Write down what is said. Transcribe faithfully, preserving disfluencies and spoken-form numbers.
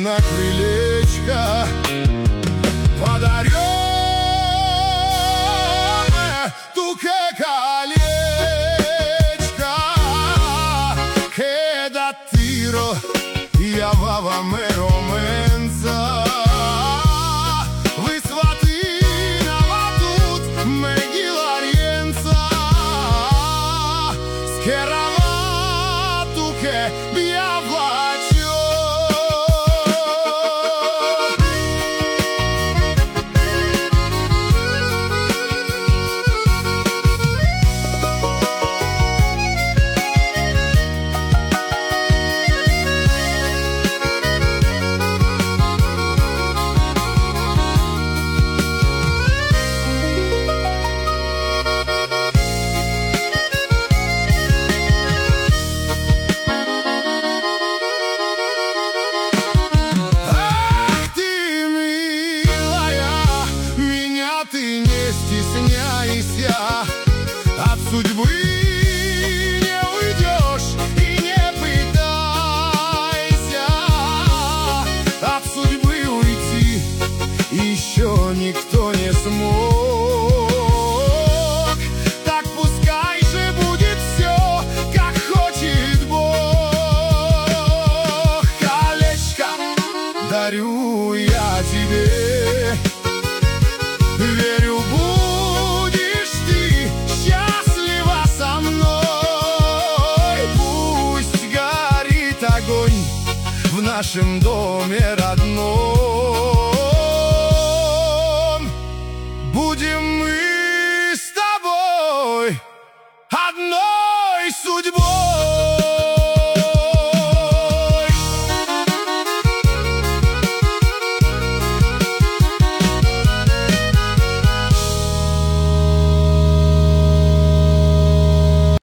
на крылечко подарю туке колечко, che da tiro я вава мероменца. Вы сваты на ватут мегиларьенца, скераватуке биавлачо. Ты не стесняйся, от судьбы не уйдешь и не пытайся. От судьбы уйти еще никто не смог. Так пускай же будет все, как хочет Бог. Колечко дарю я тебе, верю, будешь ты счастлива со мной. Пусть горит огонь в нашем доме родной.